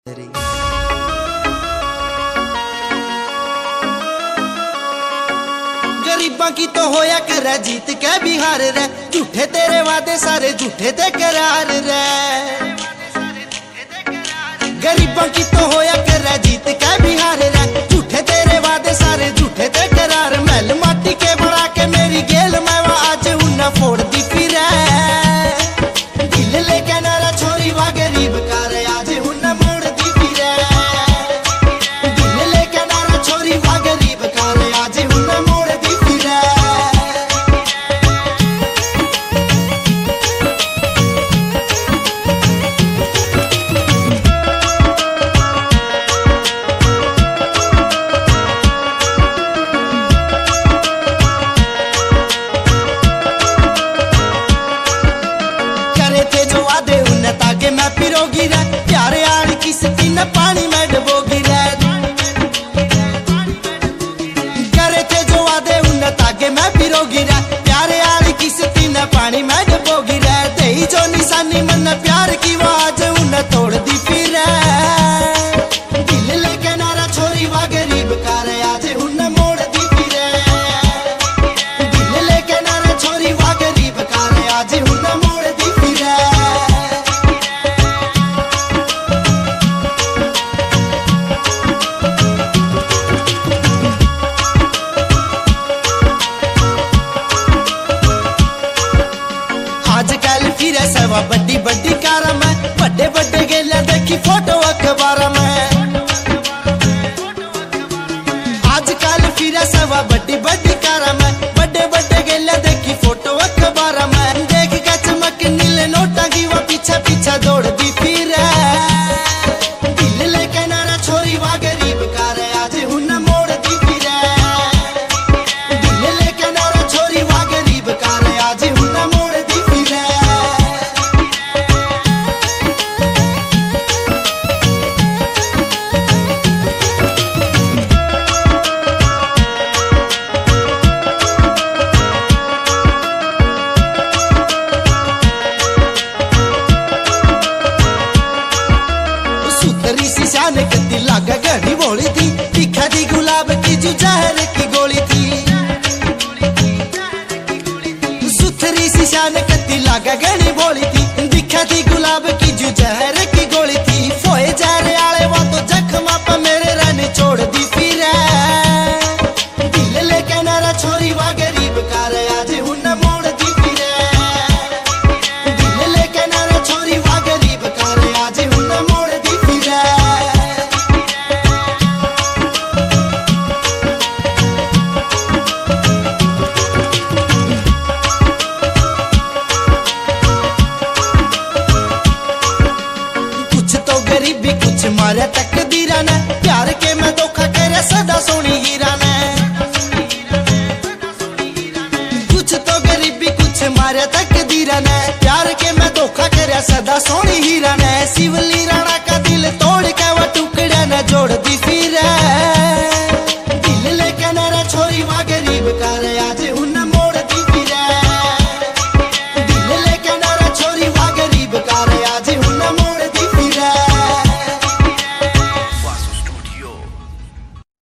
गरीबां की तो होया कर जीत के बिहार रे, झूठे तेरे वादे सारे झूठे ते करार रे। गरीबां की तो होया कर जीत के बिहार रे, झूठे तेरे वादे सारे झूठे ते करार। महल माटी के बना के मेरी गेल मैं आज उन्ना फोड़ दी फिर दिल लेके नारा छोरी वा गरीब का रे आज उन्ना मोड़ दी फिर दिल लेके नारा छोरी वा गरीब का रे आज उन्ना मोड़ दी फिर। करे थे जो वादे उन्हें ताके मैं पिरोगी रे, प्यारे आड़ की सती न पानी में डबोगी रे। करे थे जो वादे उन्हें ताके मैं पिरोगी रे, प्यारे आड़ की सती न पानी में डबोगी रे। तेई जो निशानी मन प्यार की वो आज उन्हें तोड़ दी फिर दिल लेके नारा छोरी वा गरीब का रे आज उन्हें मोड़ दी फिर दिल लेके नारा छोरी वा गरीब का रे आज उन्हें मोड़ दी फिर। आजकल फिर सवा बड़ी बड़ी कार में बड़े बड़े गेला देखी फोटो अखबार में। आजकल फिर सवा बड़ी बड़ी कार में बड़े बड़े गेला देखी फोटो अखबार में। देख के चमक नीले नोटा की वो पीछे पीछे दौड़ दी फिर दिल लेके नारा छोरी वा गरीब का रे आज उन्हें मोड़ दी फिर दिल लेके नारा छोरी वा गरीब का रे आज उन्हें मोड़ दी फिर। सुतरी सी शान कती लागा घड़ी बोली थी, दिखा दी गुलाब की जो जहर की गोली थी। सुतरी सी शान कती लागा घड़ी बोली थी, दिखा दी गुलाब की जो जहर की गोली थी। फोए जा रे आले वो तो जख्मा पे मेरे रहने छोड़ दी फिर दिल लेके नारा छोरी वा गरीब का रे आज उन्हें मोड़ दी फिर दिल लेके नारा छोरी वा गरीब का रे आज उन्हें मोड़ दी फिर। कुछ तो गरीबी कुछ मारे तकदीरा ने, प्यार के मैं धोखा करे सदा सोनी हीरा ने। कुछ तो गरीबी कुछ मारे तकदीरा ने, प्यार के मैं धोखा करे सदा सोनी हीरा ने। शिवलीरा